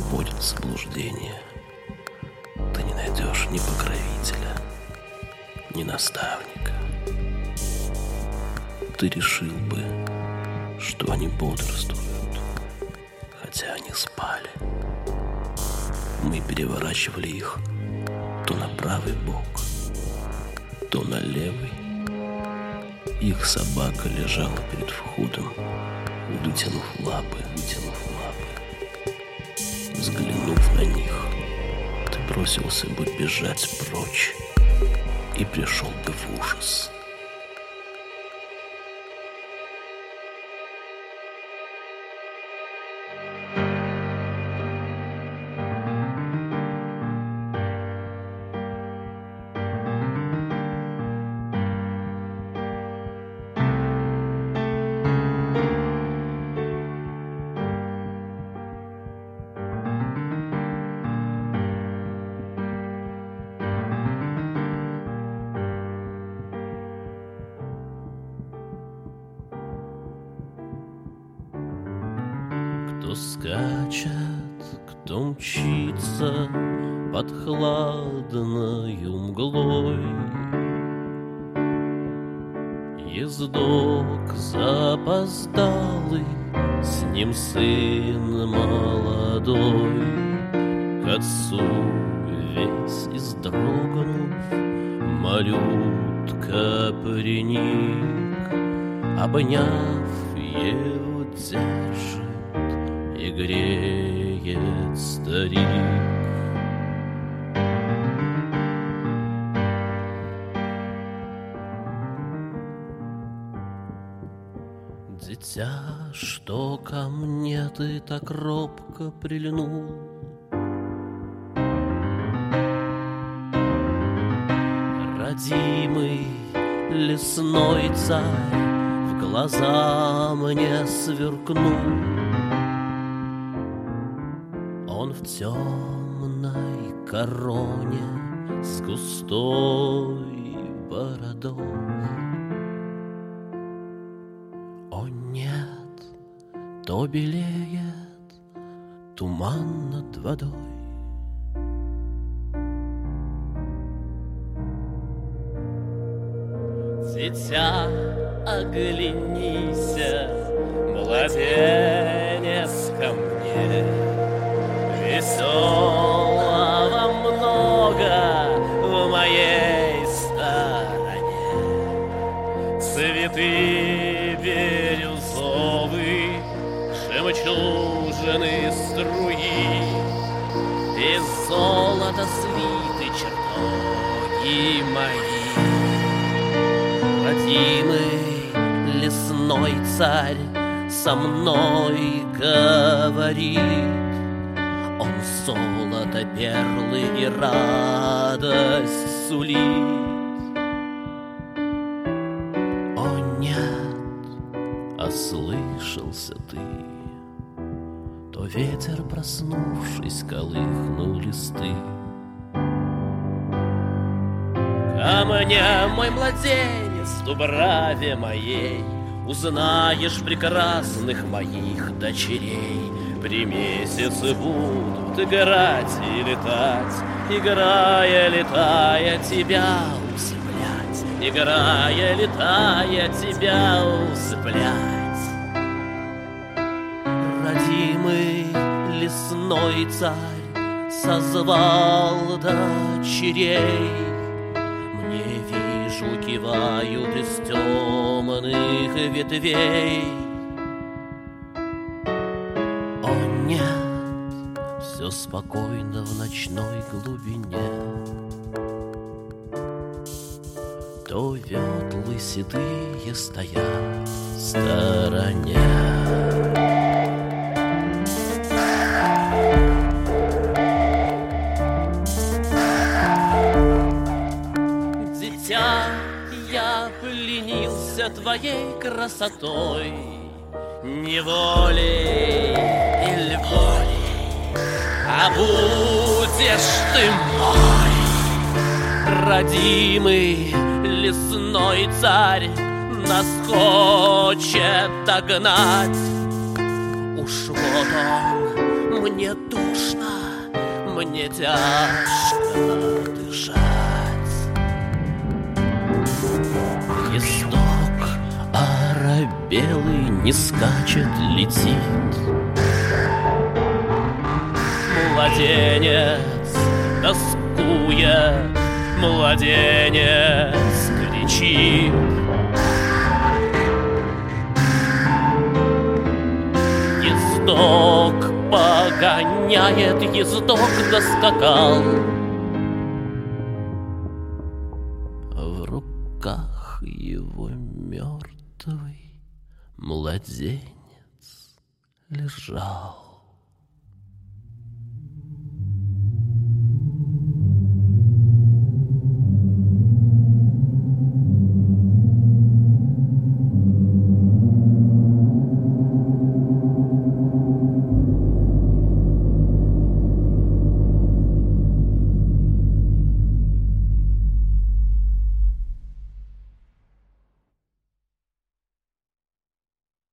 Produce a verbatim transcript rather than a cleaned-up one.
сводит заблуждение. Ты не найдешь ни покровителя, ни наставника. Ты решил бы, что они бодрствуют, хотя они спали. Мы переворачивали их то на правый бок, то на левый. Их собака лежала перед входом, вытянув лапы, вытянув лапы. Взглянув на них, ты бросился бы бежать прочь и пришел бы в ужас. Кто скачет, кто мчится под хладною мглой, ездок запоздалый, с ним сын молодой, к отцу весь издрогнув, малютка приник, обняв его держит и греет старик. Дитя, что ко мне ты так робко прильнул? Родимый лесной царь в глаза мне сверкнул. Он в темной короне с густой бородой. О нет, то белеет туман над водой. Дитя, оглянися, младенец ко мне. Веселого много в моей стороне. Цветы бирюзовые, жемчужины струи, из золота свиты чертоги мои. Родимый лесной царь со мной говорит. Он золото, перлы и радость сулит. О нет, ослышался ты, то ветер, проснувшись, колыхнул листы. Ко мне, мой младенец, в дубраве моей узнаешь прекрасных моих дочерей. При месяце будут играть и летать, играя, летая, тебя усыплять, играя, летая, тебя усыплять. Родимый лесной царь созвал дочерей. Мне, вижу, кивают из темных ветвей. Все спокойно в ночной глубине. То ветлы седые стоят в стороне. Дитя, я пленился твоей красотой, неволей или волей. А будешь ты мой, родимый лесной царь, нас хочет догнать. Уж вот он, Мне душно, мне тяжко дышать. Ездок оробелый не скачет, летит. Младенец тоскуя, младенец кричит. Ездок погоняет, ездок доскакал. В руках его мертвый младенец лежал.